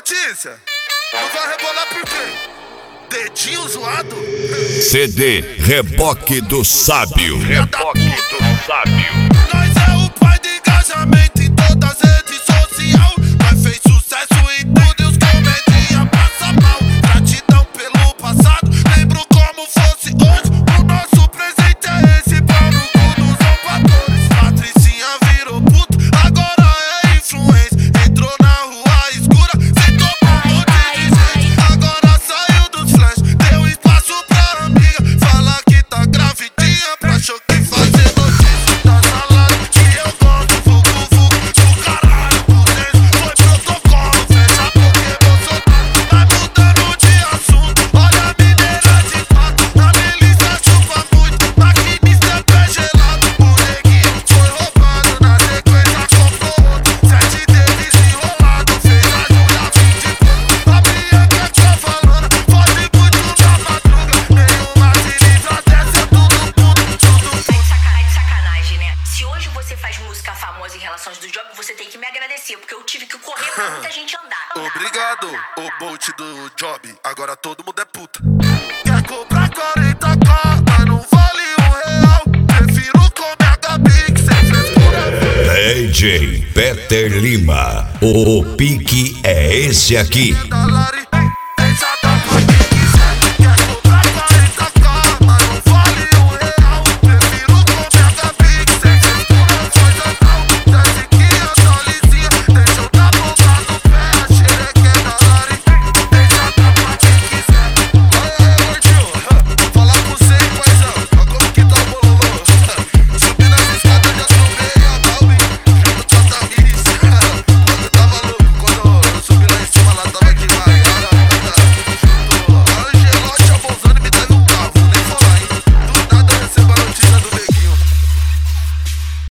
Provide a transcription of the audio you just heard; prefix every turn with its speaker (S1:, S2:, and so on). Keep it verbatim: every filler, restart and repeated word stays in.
S1: notícia. Não vai rebolar por quê? Dedinho zoado?
S2: C D Reboque do Sábio.
S3: Reboque do Sábio.
S1: Nós é o pai do engajamento em todas as redes sociais. Nós fez sucesso em tudo e os comedinha passa mal. Gratidão pelo passado, lembro como fosse hoje. O nosso presente é esse, pau no cu dos zombadores. Patricinha virou puto, agora é influência. Entrou na rua escura, se tomou um monte de gente. Agora saiu dos flash, deu espaço pra amiga. Fala que tá gravidinha, pra choque fazer notícia. Tá salado que eu gosto, fugu, fugu do caralho. Vocês foi protocolo, fecha porque Bolsonaro vai mudando de assunto. Olha a mineira de fato, na milícia chupa muito. Maquinista é pé gelado, o neguinho foi roubado. Na sequência comprou outro, sete deles enrolado. Fez a Júlia vinte e pouco, a Bianca que tá falando. Pode muito na madruga, nenhuma se livra dessa, é tudo puto, tudo
S4: Tá de sacanagem, de sacanagem, né? Se hoje você faz música famosa em relações do job, você tem que me agradecer, porque eu tive que correr pra muita gente andar.
S1: Obrigado, o Bolt do job, agora todo mundo é puta. Quer cobrar quarenta k, mas não vale um real. Prefiro comer a Gabi que sem frescura.
S2: D J Peter Lima. O pique é esse aqui.
S1: Da Lari,